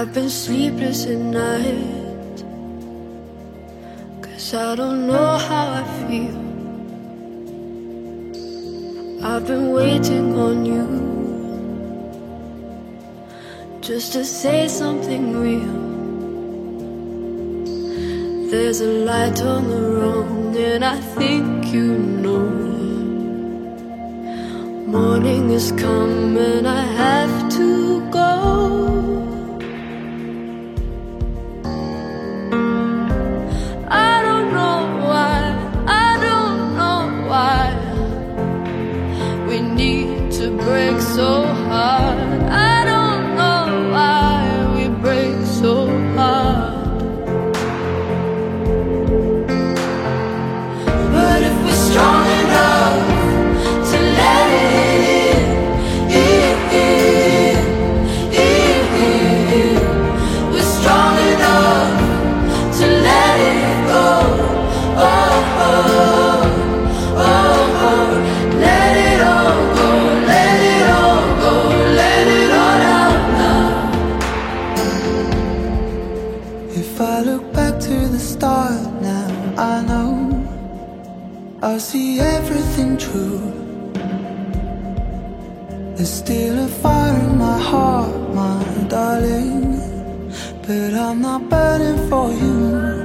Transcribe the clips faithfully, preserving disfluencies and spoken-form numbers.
I've been sleepless at night, 'cause I don't know how I feel. I've been waiting on you, just to say something real. There's a light on the road, and I think you know morning has come and I have to go. I don't know why, I don't know why we need to break so hard. I don't know why we break so hard. But if we're strong enough to let it in, in, in, in, we're strong enough to let it go. Oh, oh, oh, oh. Let it all go, let it all go, let it all out now. If I look back to the start now, I know I'll see everything true. There's still a fire in my heart, my darling, but I'm not burning for you.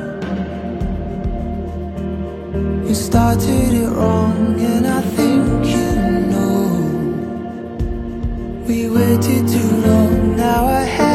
You started it wrong, and I think you know we waited too long. Now I have